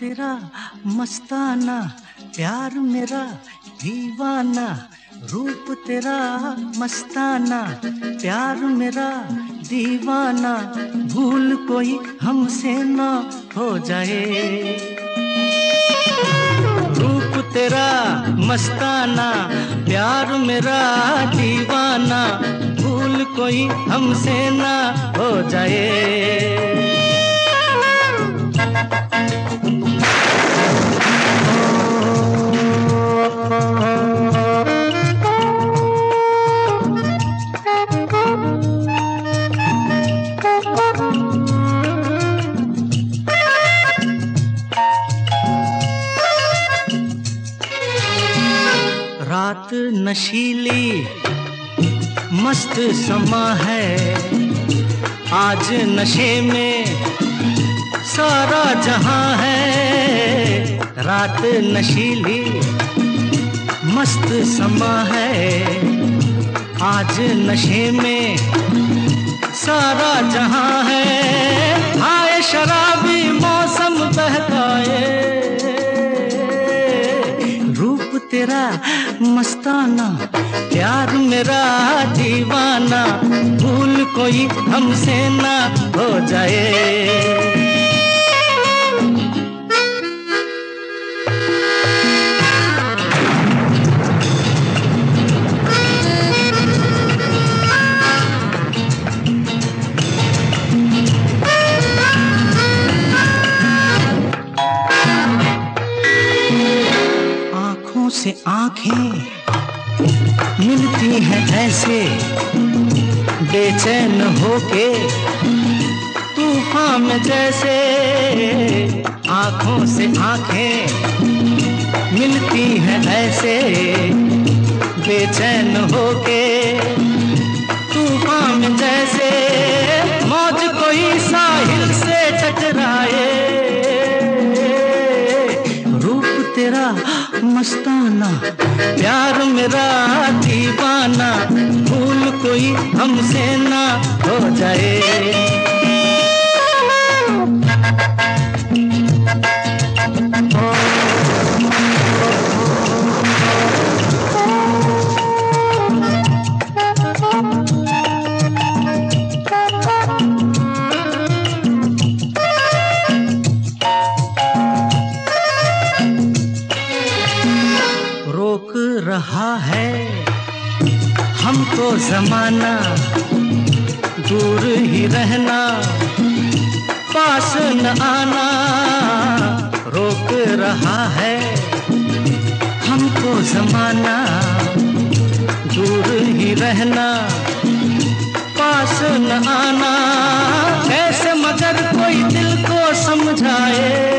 तेरा मस्ताना, प्यार मेरा दीवाना। रूप तेरा मस्ताना, प्यार मेरा दीवाना। भूल कोई हमसे ना हो जाए। रूप तेरा मस्ताना, प्यार मेरा दीवाना। भूल कोई हमसे ना हो जाए। रात नशीली मस्त समा है, आज नशे में सारा जहां है। रात नशीली मस्त समा है, आज नशे में सारा जहां है। आए शराबी मौसम बहकाए, रूप तेरा मस्ताना, प्यार मेरा दीवाना। भूल कोई हमसे ना हो जाए। आँखों से आँखें मिलती हैं ऐसे, बेचैन होके तूफान में जैसे। आँखों से आँखें मिलती हैं ऐसे, बेचैन होके तूफान में जैसे। मौज कोई साहिल से टकराए, रूप तेरा मस्ताना, प्यार मेरा दीवाना। भूल कोई हमसे ना हो जाए। रोक रहा है हमको ज़माना, दूर ही रहना, पास न आना। रोक रहा है हमको ज़माना, दूर ही रहना, पास न आना। कैसे मगर कोई दिल को समझाए,